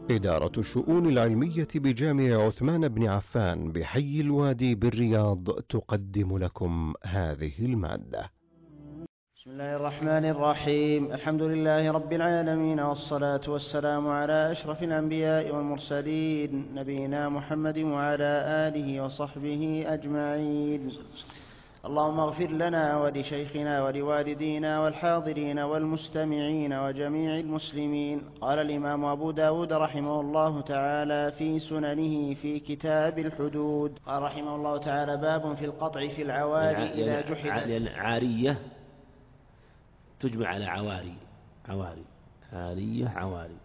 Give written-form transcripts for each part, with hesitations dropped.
إدارة الشؤون العلمية بجامع عثمان بن عفان بحي الوادي بالرياض تقدم لكم هذه المادة. بسم الله الرحمن الرحيم. الحمد لله رب العالمين، والصلاة والسلام على أشرف الأنبياء والمرسلين، نبينا محمد وعلى آله وصحبه أجمعين. اللهم اغفر لنا ولشيخنا ولوالدينا والحاضرين والمستمعين وجميع المسلمين. قال الإمام أبو داود رحمه الله تعالى في سننه في كتاب الحدود، قال رحمه الله تعالى: باب في القطع في العواري إذا جحدت. لأن عارية تجمع على عواري.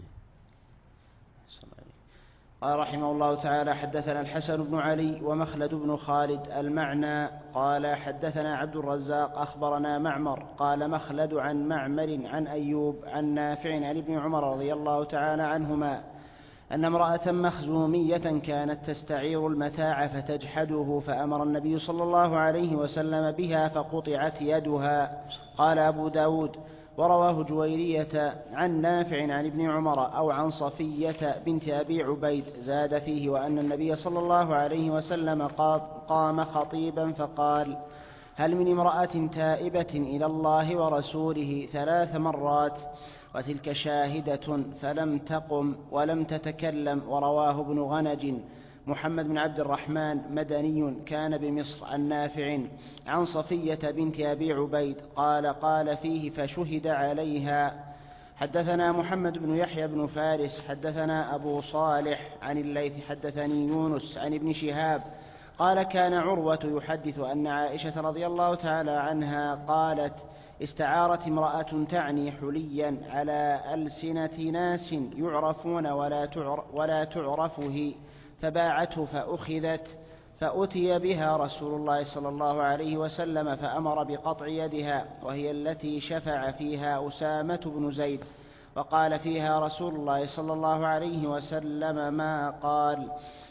قال رحمه الله تعالى: حدثنا الحسن بن علي ومخلد بن خالد المعنى قال حدثنا عبد الرزاق أخبرنا معمر قال مخلد عن معمر عن أيوب عن نافع عن ابن عمر رضي الله تعالى عنهما أن امرأة مخزومية كانت تستعير المتاع فتجحده، فأمر النبي صلى الله عليه وسلم بها فقطعت يدها. قال أبو داود: ورواه جويرية عن نافع عن ابن عمر أو عن صفية بنت أبي عبيد، زاد فيه: وأن النبي صلى الله عليه وسلم قام خطيبا فقال: هل من امرأة تائبة إلى الله ورسوله 3 مرات، وتلك شاهدة فلم تقم ولم تتكلم. ورواه ابن غنج محمد بن عبد الرحمن مدني كان بمصر عن نافع عن صفية بنت أبي عبيد قال فيه: فشهد عليها. حدثنا محمد بن يحيى بن فارس حدثنا أبو صالح عن الليث حدثني يونس عن ابن شهاب قال: كان عروة يحدث أن عائشة رضي الله تعالى عنها قالت: استعارت امرأة تعني حليا على ألسنة ناس يعرفون ولا تعرفه، فباعته فأخذت، فأتي بها رسول الله صلى الله عليه وسلم فأمر بقطع يدها، وهي التي شفع فيها أسامة بن زيد، وقال فيها رسول الله صلى الله عليه وسلم ما قال.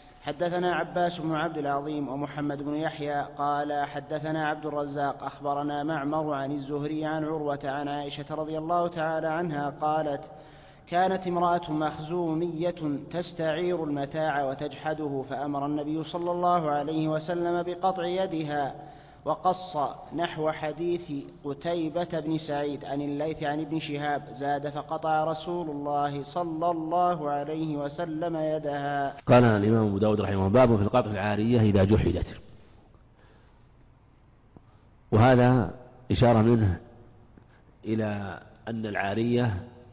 حدثنا عباس بن عبد العظيم ومحمد بن يحيى قال حدثنا عبد الرزاق أخبرنا معمر عن الزهري عن عروة عن عائشة رضي الله تعالى عنها قالت: كانت امرأة مخزومية تستعير المتاع وتجحده، فأمر النبي صلى الله عليه وسلم بقطع يدها. وقص نحو حديث قتيبة بن سعيد عن الليث عن ابن شهاب، زاد: فقطع رسول الله صلى الله عليه وسلم يدها. قال الإمام أبو داود رحمه الله: باب في القطع العارية إذا جحدت. وهذا إشارة منه إلى أن العارية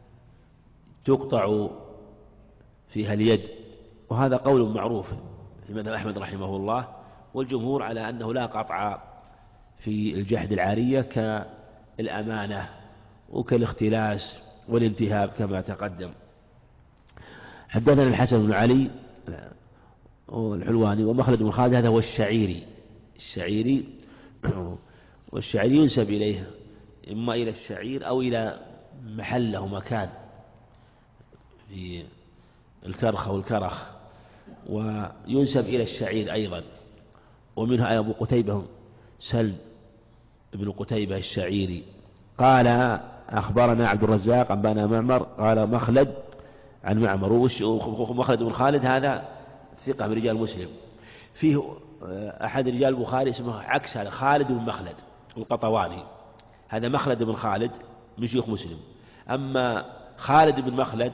تقطع فيها اليد، وهذا قول معروف في مذهب أحمد رحمه الله، والجمهور على أنه لا قطع في الجحد العارية كالأمانة وكالاختلاس والانتهاب كما تقدم. حدثنا الحسن بن علي الحلواني ومخلد بن خالد، هذا هو الشعيري والشعيري ينسب إليه إما إلى الشعير أو إلى محله مكان في الكرخ أو الكرخ، وينسب إلى الشعير أيضا. ومنها أبو قتيبة سلم ابن قتيبة الشعيري قال: أخبرنا عبد الرزاق أنبانا معمر قال مخلد عن معمر. ومخلد بن خالد هذا ثقة من رجال مسلم. فيه أحد رجال البخاري اسمه عكس هذا، خالد بن مخلد القطواني، هذا مخلد بن خالد من شيوخ مسلم. أما خالد بن مخلد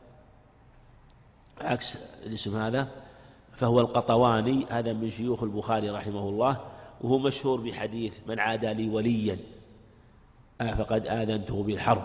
عكس الاسم هذا فهو القطواني، هذا من شيوخ البخاري رحمه الله، وهو مشهور بحديث: من عادى لي وليا فقد آذنته بالحرب.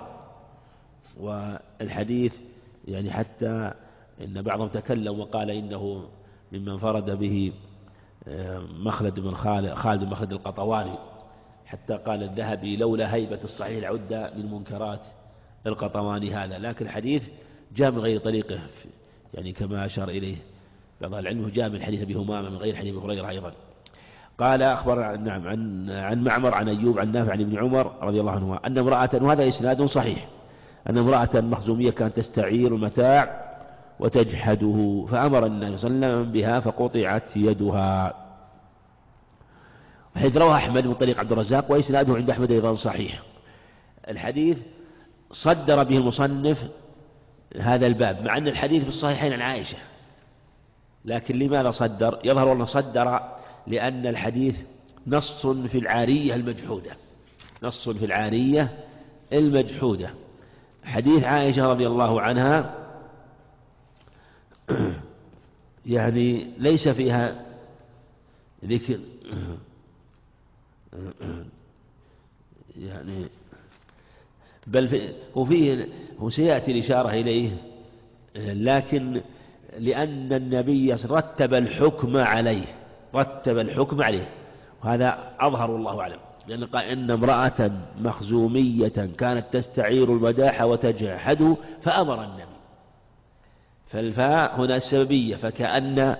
والحديث يعني حتى إن بعضهم تكلم وقال إنه ممن فرد به خالد بن مخلد القطواني، حتى قال الذهبي: لولا هيبة الصحيح العدة من منكرات القطواني هذا. لكن الحديث جاء من غير طريقه، يعني كما أشار إليه بعض العلم، جاء من حديث أبي همامة من غير حديث أبي هريرة أيضا. قال أخبر عن معمر عن أيوب عن نافع عن ابن عمر رضي الله عنهما أن امرأة، وهذا إسناد صحيح، أن امرأة مخزومية كانت تستعير المتاع وتجحده، فأمر النبي صلى الله عليه وسلم بها فقطعت يدها. حيث رواه أحمد من طريق عبد الرزاق، وإسناده عند أحمد أيضا صحيح. الحديث صدر به المصنف هذا الباب، مع أن الحديث في الصحيحين عن عائشة، لكن لماذا صدر؟ يظهر أنه صدر لأن الحديث نص في العارية المجحودة، نص في العارية المجحودة. حديث عائشة رضي الله عنها يعني ليس فيها ذكر يعني بل هو سيأتي الإشارة إليه، لكن لأن النبي رتب الحكم عليه، رتب الحكم عليه، وهذا أظهر والله أعلم، لأن قال إن امرأة مخزومية كانت تستعير المداح وتجحده فأمر النبي، فالفاء هنا السببية، فكأن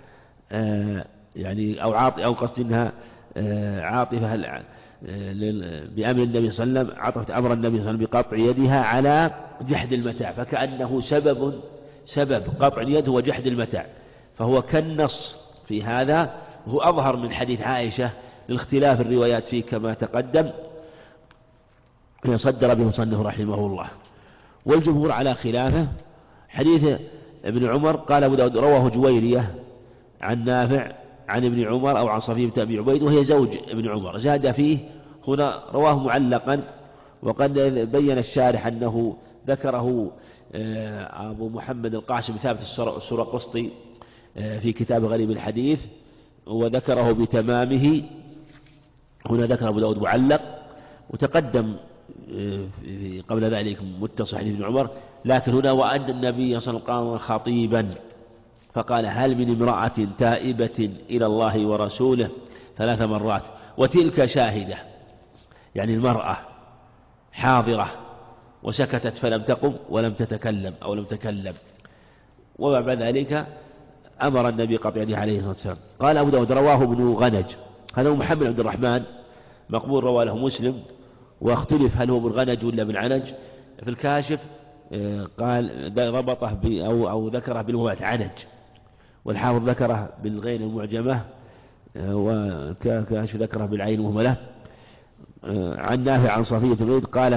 يعني أو قصد إنها عاطفة بأمر النبي صلى الله عليه وسلم، عطفت أمر النبي صلى الله عليه وسلم بقطع يدها على جحد المتاع، فكأنه سبب قطع اليد هو جحد المتاع، فهو كالنص في هذا، وهو أظهر من حديث عائشة لاختلاف الروايات فيه كما تقدم، صدر به مصنف رحمه الله. والجمهور على خلافه. حديث ابن عمر قال أبو داود رواه جويرية عن نافع عن ابن عمر أو عن صفية بنت أبي عبيد وهي زوج ابن عمر، زاد فيه هنا رواه معلقا، وقد بين الشارح أنه ذكره أبو محمد القاسم ثابت السرقسطي في كتاب غريب الحديث، وذكره بتمامه، هنا ذكر أبو داود معلق، وتقدم قبل ذلك متصل حديث ابن عمر، لكن هنا وأن النبي صلى الله عليه وسلم خطيبا فقال هل من امرأة تائبة إلى الله ورسوله 3 مرات، وتلك شاهدة، يعني المرأة حاضرة وسكتت فلم تقم ولم تتكلم أو لم تكلم، وبعد ذلك أمر النبي قطع يده عليه الصلاة والسلام. قال أبو داود رواه ابن غنج، هذا هو محمد عبد الرحمن مقبول، رواه له مسلم، واختلف هل هو ابن غنج ولا ابن عنج. في الكاشف قال ربطه أو ذكره بالموات عنج، والحافظ ذكره بالغين المعجمة، وكاشف ذكره بالعين المهملة. عن نافع عن صفية بن عبيد قال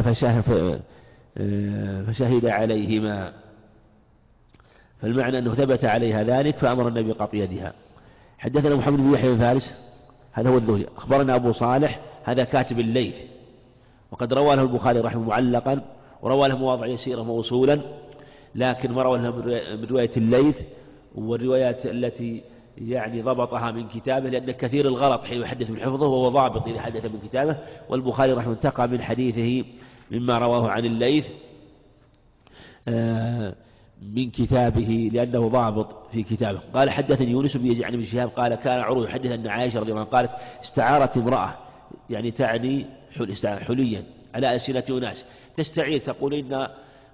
فشهد عليهما، فالمعنى أنه ثبت عليها ذلك فأمر النبي قطع يدها. حدثنا محمد بن يحيى بن فارس، هذا هو الذهلي، أخبرنا أبو صالح، هذا كاتب الليث، وقد روى له البخاري رحمه معلقا، وروى له مواضع يسيرة موصولا، لكن ما روى له من رواية الليث، والروايات التي يعني ضبطها من كتابه، لأن كثير الغلط حين يحدث من حفظه وهو ضابط إذا حدث من كتابه، والبخاري رحمه انتقى من حديثه مما رواه عن الليث من كتابه لأنه ضابط في كتابه. قال حدثني يونس بن يزيد عن ابن شهاب قال كان عروة يحدث أن عائشة رضي الله عنها قالت استعارت امرأة، يعني تعني حليا على ألسنة أناس، تستعير تقول إن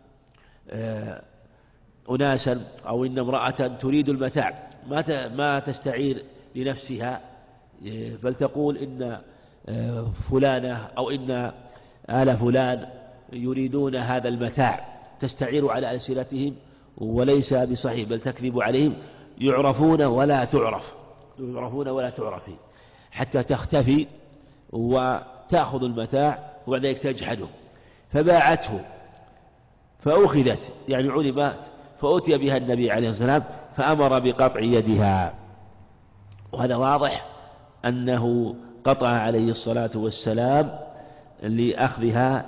أناسا أو إن امرأة تريد المتاع، ما تستعير لنفسها، بل تقول إن فلانة أو إن آل فلان يريدون هذا المتاع، تستعير على ألسنتهم وليس بصحيح، بل تكذب عليهم، يعرفون ولا تعرف، يعرفون ولا تعرف، حتى تختفي وتأخذ المتاع وبعد ذلك تجحده، فباعته فأخذت، يعني علمت، فأتي بها النبي عليه الصلاة والسلام فأمر بقطع يدها. وهذا واضح أنه قطع عليه الصلاة والسلام لأخذها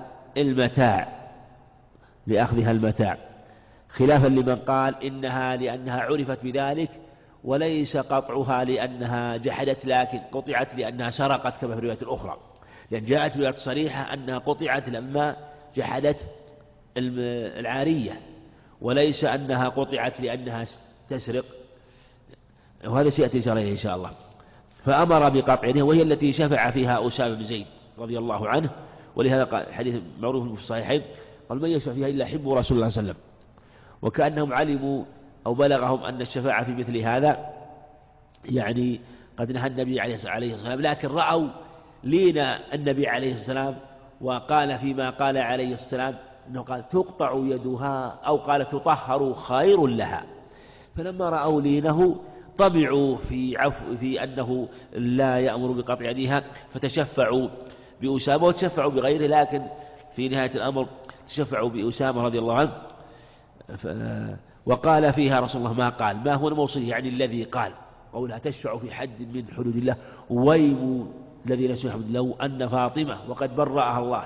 المتاع، خلافا لمن قال إنها لأنها عرفت بذلك، وليس قطعها لأنها جحدت، لكن قطعت لأنها سرقت كما في الرواية الأخرى، لأن جاءت رواية صريحة أنها قطعت لما جحدت العارية، وليس أنها قطعت لأنها تسرق، وهذا سيأتي إليه إن شاء الله. فأمر بقطع يدها، وهي التي شفع فيها أسامة بن زيد رضي الله عنه، ولهذا قال حديث معروف في الصحيحين قال من يشفع فيها إلا حب رسول الله صلى الله عليه وسلم، وكأنهم علموا أو بلغهم أن الشفاعة في مثل هذا يعني قد نهى النبي عليه الصلاة والسلام، لكن رأوا لين النبي عليه السلام، وقال فيما قال عليه السلام أنه قال تقطع يدها أو قال تطهر خير لها، فلما رأوا لينه طمعوا في أنه لا يأمر بقطع يدها، فتشفعوا بأسامة وتشفعوا بغيره، لكن في نهاية الأمر تشفعوا بأسامة رضي الله عنه، وقال فيها رسول الله ما قال، ما هو الموصول يعني الذي قال، قولها تشفع في حد من حدود الله، ويم الذي لا يسمع لو أن فاطمة وقد برأها الله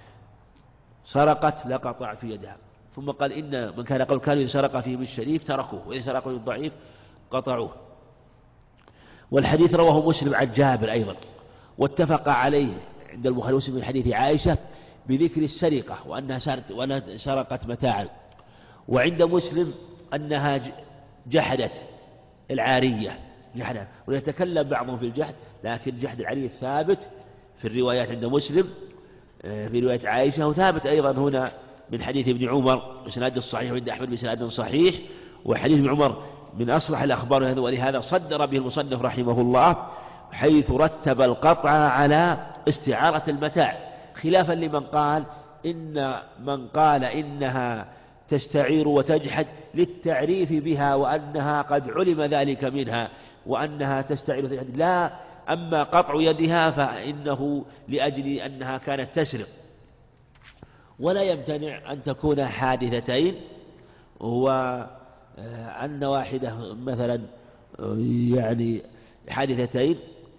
سرقت لقطعت يدها. ثم قال إن من كان قول كانوا إذا سرق فيهم الشريف تركوه وإذا سرق فيهم الضعيف قطعوه. والحديث رواه مسلم عن جابر أيضا، واتفق عليه عند البخاري ومسلم من حديث عائشة بذكر السرقة وأنها سرقت متاعا، وعند مسلم أنها جحدت العارية جحدها. ويتكلم بعضهم في الجحد، لكن جحد العارية ثابت في الروايات عند مسلم في رواية عائشة، وثابت أيضا هنا من حديث ابن عمر بسناد الصحيح وعند أحمد بسناد صحيح. وحديث ابن عمر من أصلح الأخبار، ولهذا صدر به المصنف رحمه الله حيث رتب القطع على استعارة المتاع، خلافا لمن قال إنها تستعير وتجحد للتعريف بها وأنها قد علم ذلك منها وأنها تستعير وتجحد. لا، أما قطع يدها فإنه لأجل أنها كانت تسرق. ولا يمتنع أن تكون حادثتين، وأن واحدة مثلا يعني حادثتين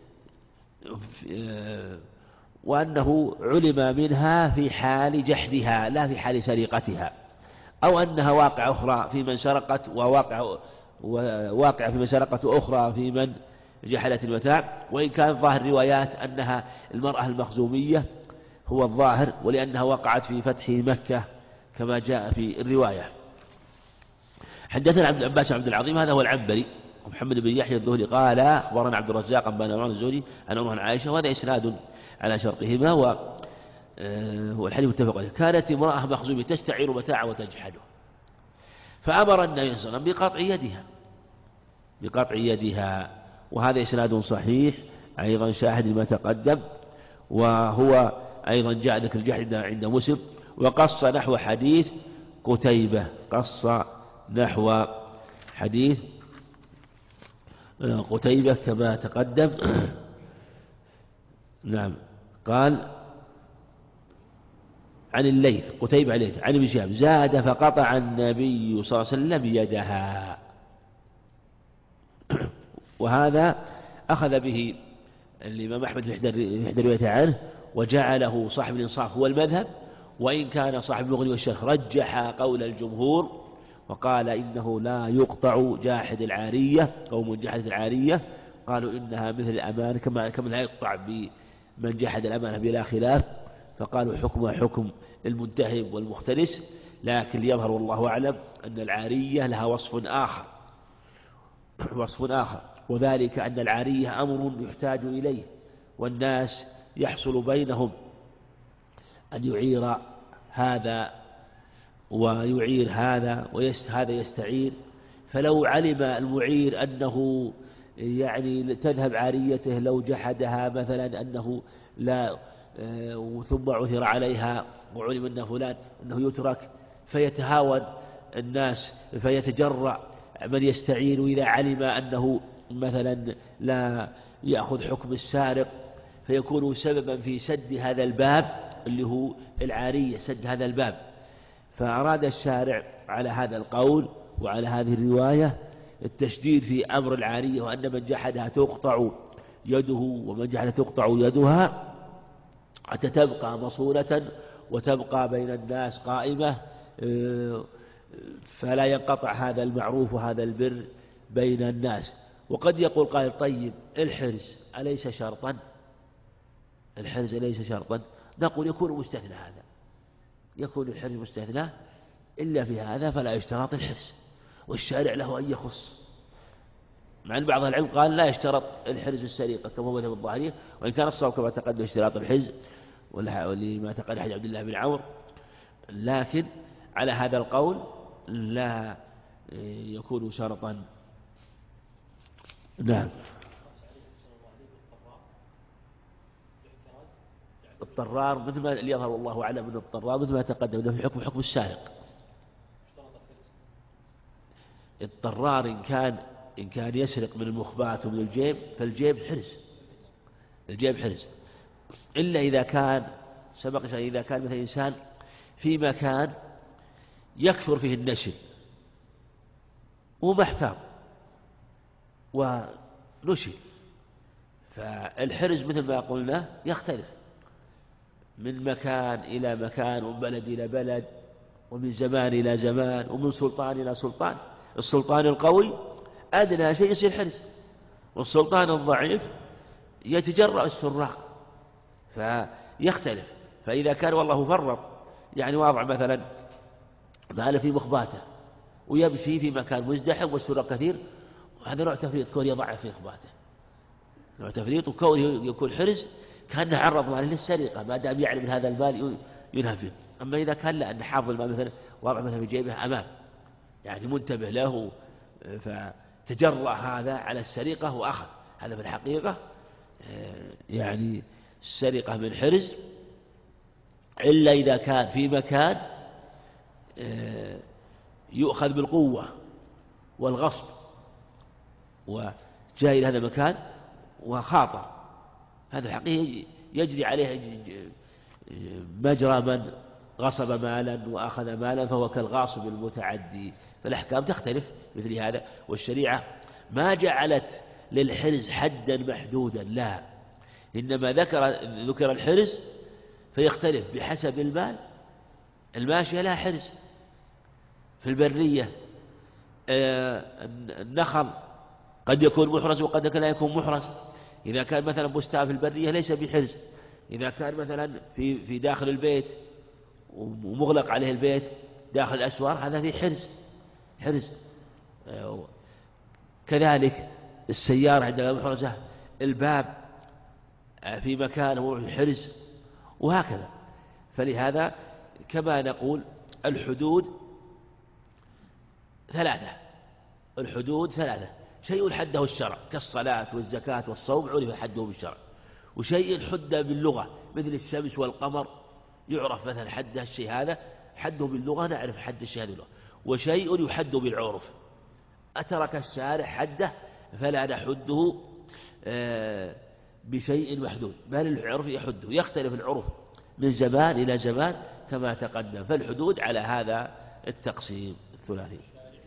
وأنه علم منها في حال جحدها لا في حال سرقتها، أو أنها واقعة أخرى في من سرقت وواقعة في من سرقت وأخرى في من جحدت المتاع. وإن كان ظاهر الروايات أنها المرأة المخزومية هو الظاهر، ولأنها وقعت في فتح مكة كما جاء في الرواية. حدثنا عبد العباس عبد العظيم هذا هو العنبري، ومحمد بن يحيى الذهلي قال أخبرنا عبد الرزاق بن عمران الزهري عن عمر عن عائشة، وهذا إسناد على شرطهما، والحديث متفق عليه. كانت امرأة مخزومية تستعير متاعا وتجحده، فأمر النبي صلى الله عليه وسلم بقطع يدها، وهذا إسناد صحيح أيضا شاهد ما تقدم، وهو أيضا جاء ذكر الجحد عند مسلم. وقص نحو حديث قتيبة، قص نحو حديث قتيبة كما تقدم. نعم، قال عن الليث قتيبة عن الليث عن ابن شهاب زاد فقطع النبي صلى الله عليه وسلم يدها. وهذا أخذ به الإمام أحمد في إحدى روايته عنه، وجعله صاحب الإنصاف هو المذهب، وإن كان صاحب المغني والشرح رجح قول الجمهور وقال إنه لا يقطع جاحد العارية. قوم جحدت العارية قالوا إنها مثل الأمانة كما لا يقطع بمن جحد الأمانة بلا خلاف، فقالوا حكمها حكم المنتهب والمختلس. لكن يظهر والله أعلم أن العارية لها وصف آخر، وذلك أن العارية أمر يحتاج إليه، والناس يحصل بينهم أن يعير هذا ويعير هذا وهذا يستعير. فلو علم المعير أنه يعني تذهب عاريته لو جحدها مثلا أنه لا، ثم عثر عليها وعلم أن فلان أنه يترك، فيتهاون الناس فيتجرأ من يستعين، إذا علم أنه مثلا لا يأخذ حكم السارق فيكون سببا في سد هذا الباب اللي هو العارية، سد هذا الباب. فأراد الشارع على هذا القول وعلى هذه الرواية التشديد في أمر العارية، وأن من جحدها تقطع يده ومن جحدها تقطع يدها حتى تبقى مصونة وتبقى بين الناس قائمة، فلا ينقطع هذا المعروف وهذا البر بين الناس. وقد يقول قائل طيب الحرز أليس شرطا؟ الحرز أليس شرطا؟ نقول يكون مستثنى، هذا يكون الحرز مستثنى، إلا في هذا فلا يشترط الحرز، والشارع له أن يخص. مع أن بعض العلم قال لا يشترط الحرز السرقة كما هو مذهب الظاهرية، وإن كان الصواب كما تقدم اشتراط الحرز ولما تقدم حديث عبد الله بن عمرو، لكن على هذا القول لا يكون شرطا. نعم. الطرار مثل ما يظهر والله أعلم من الطرار مثل ما تقدم أنه في حكم السارق. الطرار إن كان يسرق من المخبات ومن الجيب فالجيب حرز، الجيب حرز، إلا إذا كان سبق إذا كان مثل إنسان في مكان يكثر فيه النشل ومحتاط ونشل. فالحرز مثل ما قلنا يختلف من مكان إلى مكان، ومن بلد إلى بلد، ومن زمان إلى زمان، ومن سلطان إلى سلطان. السلطان القوي أدنى شيء يصير حرز، والسلطان الضعيف يتجرأ السراق، فيختلف. فإذا كان والله فرط يعني واضع مثلا مال في مخباته ويمشي في مكان مزدحم والسراق كثير، هذا نوع تفريط، كون يضع في مخباته نوع تفريط، وكون يكون حرز كأنه عرض ماله للسرقة ما دام يعلم من هذا المال ينهى فيه. أما إذا كان لا، أن حافظ المال مثلا واضع مثلا في جيبه أمام يعني منتبه له، فتجرأ هذا على السرقة وأخذ، هذا في الحقيقة يعني السرقة من حرز، إلا إذا كان في مكان يؤخذ بالقوة والغصب، وجاء إلى هذا المكان وخاطر، هذا الحقيقة يجري عليه مجرى من غصب مالا وأخذ مالا، فهو كالغاصب المتعدي. فالأحكام تختلف مثل هذا. والشريعة ما جعلت للحرز حدا محدودا، لا، إنما ذكر الحرز فيختلف بحسب المال. الماشية لها حرز، في البرية النخل قد يكون محرز وقد لا يكون محرز. إذا كان مثلا بستان في البرية ليس بحرز، إذا كان مثلا في داخل البيت ومغلق عليه البيت داخل الأسوار هذا فيه حرز. كذلك السيارة عندما محرزة، الباب في مكانه حرز، وهكذا. فلهذا كما نقول الحدود ثلاثة، شيء حده الشرع كالصلاة والزكاة والصوم عرف حده بالشرع، وشيء حد باللغة مثل الشمس والقمر يعرف مثلا حد الشيء هذا حده باللغة، نعرف حد الشيء هذا باللغة. وشيء يحد بالعرف، أترك الشارع حده فلا نحده بشيء محدود، بل العرف يحده، يختلف العرف من زمان إلى زمان كما تقدم. فالحدود على هذا التقسيم الثلاثي،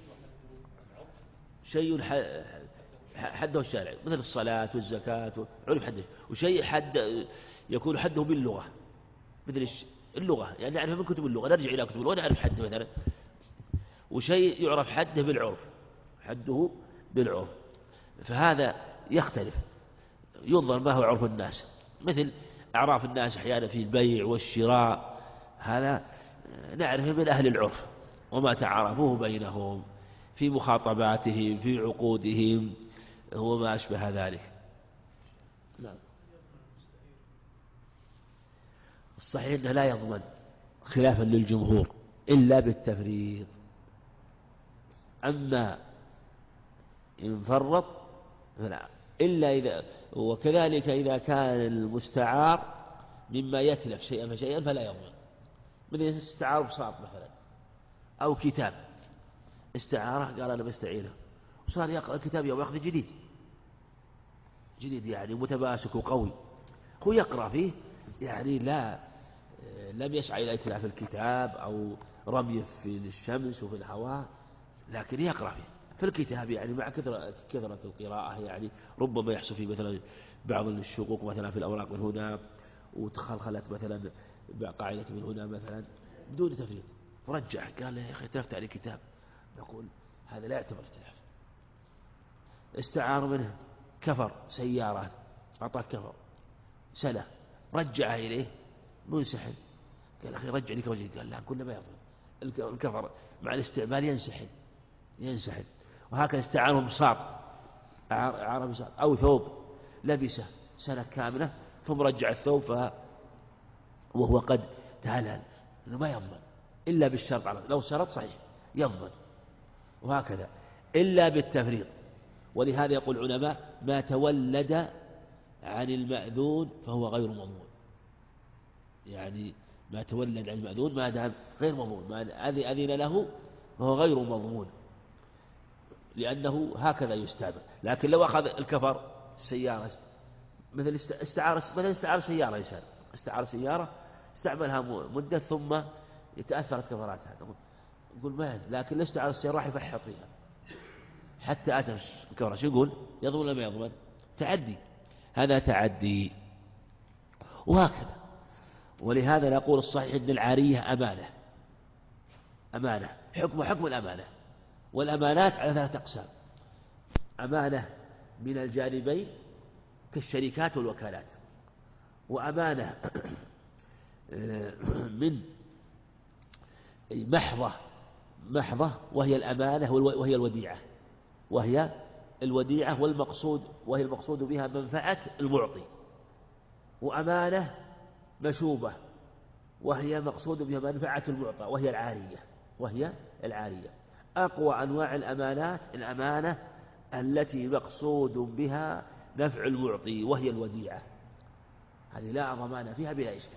شيء حده الشارع مثل الصلاة والزكاة عرف حده، وشيء يكون حده باللغة مثل اللغة، يعني نعرف من كتب اللغة، نرجع إلى كتب اللغة نعرف حده مثلا. وشيء يعرف حده بالعرف، فهذا يختلف، ينظر ما هو عرف الناس. مثل أعراف الناس أحيانا في البيع والشراء، هذا نعرفه من أهل العرف وما تعارفوه بينهم في مخاطباتهم في عقودهم وما أشبه ذلك. نعم. الصحيح أنه لا يضمن خلافا للجمهور إلا بالتفريط. أما إن فرط فلا، إلا إذا، وكذلك إذا كان المستعار مما يتلف شيئا فشيئا فلا يضمن، مثل استعار بساط مثلا أو كتاب، استعارة قال أنا بستعينه وصار يقرأ الكتاب يوم يأخذ جديد يعني متماسك وقوي، هو يقرأ فيه يعني لم يسعى إلى إتلاف الكتاب أو رميه في الشمس وفي الهواء، لكن يقرأ فيه في الكتاب يعني مع كثرة القراءة، يعني ربما يحصل فيه مثلا بعض الشقوق مثلا في الأوراق من هنا، وتخلخلت مثلا قاعدة من هنا مثلا بدون تفريط، فرجع قال يا أخي تلفت عليه كتاب، نقول هذا لا يعتبر اتلاف. استعار منه كفر سيارات، أعطاه كفر سنة، رجع إليه منسحب، قال أخي رجع لك وجهي، قال لا كل ما يفضل الكفر مع الاستعمال ينسحب. وهكذا استعاره بساط، أعار بساط أو ثوب لبسه سنة كاملة ثم رجع الثوب وهو قد تهلل، إنه ما يضمن إلا بالشرط، لو شرط صحيح يضمن، وهكذا إلا بالتفريط. ولهذا يقول العلماء ما تولد عن المأذون فهو غير مضمون، يعني ما تولد عن المأذون ما دام غير مضمون، ما أذن له فهو غير مضمون، لأنه هكذا يستعمل. لكن لو أخذ الكفر السيارة مثل استعار سيارة، إنسان استعار سيارة استعملها مدة ثم تأثرت كفراتها، نقول ما، لكن استعار السيارة راح يفحط فيها حتى أتى الكفرة، شو يقول؟ يضمن ولا ما يضمن؟ تعدي، هذا تعدي. وهكذا. ولهذا نقول الصحيح أن العارية أمانة، أمانة حكم الأمانة. والأمانات على 3 أقسام: أمانة من الجانبين كالشركات والوكالات، وأمانة من محضة وهي الأمانة وهي الوديعة وهي المقصود بها منفعة المعطي، وأمانة مشوبة وهي مقصود بها منفعة المعطى وهي العارية. أقوى أنواع الأمانات الأمانة التي مقصود بها نفع المعطي وهي الوديعة، هذه لا ضمان فيها بلا إشكال.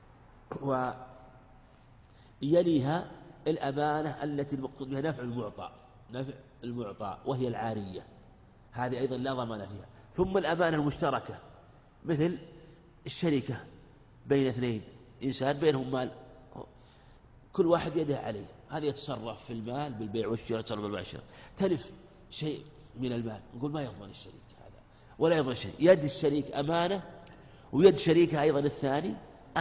ويليها الأمانة التي المقصود بها نفع المعطى وهي العارية، هذه أيضا لا ضمان فيها. ثم الأمانة المشتركة مثل الشركة بين 2 إنسان بينهم مال، كل واحد يده عليه، هذا يتصرف في المال بالبيع والشراء، يتصرف بالبيع والشراء، تلف شيء من المال، نقول ما يضمن الشريك هذا ولا يضمن الشريك. يد الشريك أمانة، ويد شريكه أيضا الثاني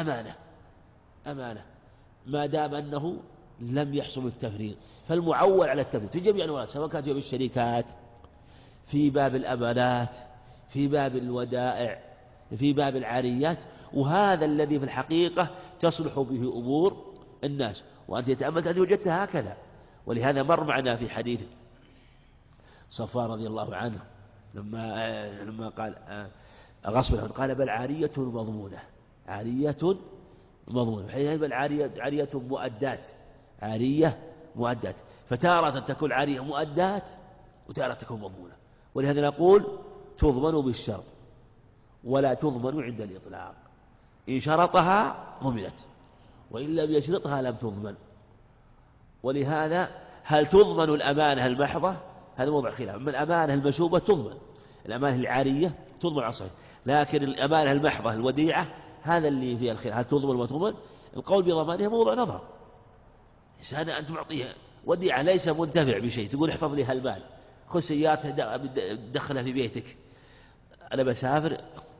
أمانة ما دام أنه لم يحصل التفريط. فالمعول على التفريط في جميع الأموال، سواء كانت في الشركات، في باب الأمانات، في باب الودائع، في باب العاريات، وهذا الذي في الحقيقة تصلح به أمور الناس. وأنت يتأمل أن وجدتها هكذا. ولهذا مر معنا في حديث صفوان رضي الله عنه لما قال غصبا، قال بل عارية مضمونة، بل عارية مؤدات، فتارة تكون عارية مؤدات وتارة تكون مضمونة. ولهذا نقول تضمن بالشرط ولا تضمن عند الإطلاق، إن شرطها ضمنت وإن لم يشرطها لم تضمن. ولهذا هل تضمن الأمانة المحضة؟ هذا موضع خلاف. أما الأمانة المشوبة تضمن، الأمانة العارية تضمن على صحيح، لكن الأمانة المحضة الوديعة هذا اللي فيها الخلاف، هل تضمن وما تضمن؟ القول بضمانها موضع نظر. إنسان أنت معطيها وديعة ليس منتفع بشيء، تقول احفظ لي هالمال، خذ سيارة دخلها في بيتك، أنا بسافر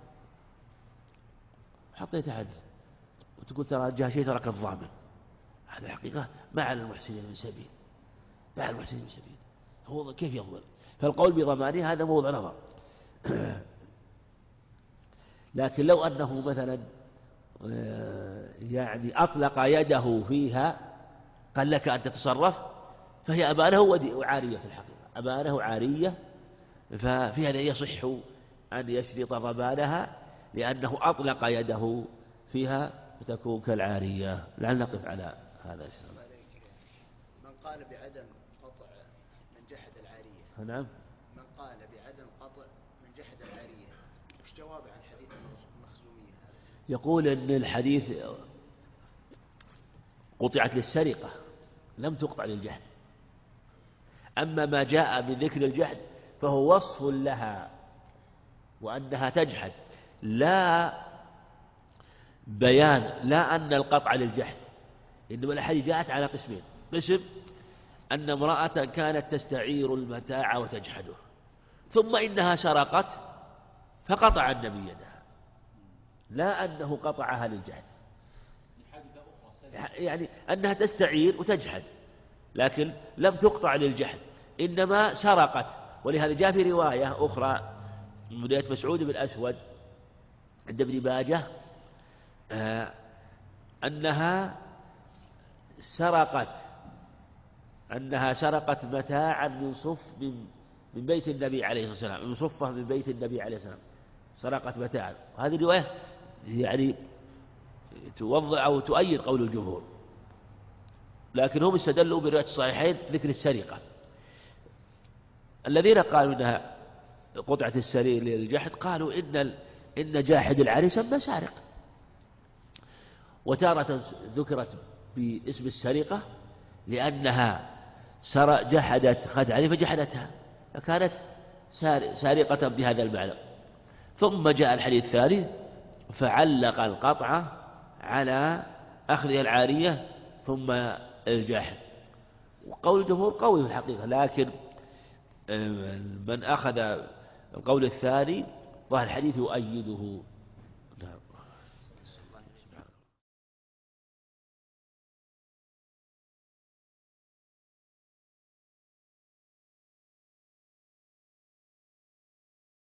حطيتها عندي، وتقول ترى جاء شيء ترك الضامن، هذا حقيقة ما على المحسنين من سبيل، هو كيف يضمن؟ فالقول بضمانه هذا موضع نظر. لكن لو أنه مثلا يعني أطلق يده فيها قال لك أن تتصرف، فهي أمانة وعارية في الحقيقة، أمانة وعارية، ففي هذا يصح أن يشرط ضمانها لأنه أطلق يده فيها فتكون كالعارية. لعل نقف على هذا الشيء. من قال بعدم قطع من جحد العارية. نعم. من قال بعدم قطع من جحد العارية، وش جواب عن حديث المخزومية هذا؟ يقول أن الحديث قطعت للسرقة لم تقطع للجحد. أما ما جاء من ذكر الجحد فهو وصف لها وأنها تجحد، لا بيان، لا أن القطع للجحد. إنما الحديث جاءت على قسمين: قسم أن امرأة كانت تستعير المتاع وتجحده، ثم إنها سرقت فقطع النبي يدها، لا أنه قطعها للجحد، يعني أنها تستعير وتجحد لكن لم تقطع للجحد، إنما سرقت. ولهذا جاء في رواية أخرى من رواية مسعود بن الأسود عند ابن ماجه أنها سرقت متاعا من بيت النبي عليه الصلاة والسلام، من صفة من بيت النبي عليه الصلاة والسلام، سرقت متاعا. وهذه الرواية يعني توضع أو تؤيد قول الجمهور، لكن هم استدلوا برواية الصحيحين ذكر السرقة. الذين قالوا إنها قطعة السرير للجحد قالوا إن جاحد العاري سمى سارق، وتارة ذكرت باسم السرقة لأنها جحدت خدعة فجحدتها فكانت سارقة بهذا المعنى. ثم جاء الحديث الثاني فعلق القطع على أخذ العارية ثم الجاحد. وقول الجمهور قوي في الحقيقة، لكن من أخذ القول الثاني ظاهر الحديث يؤيده،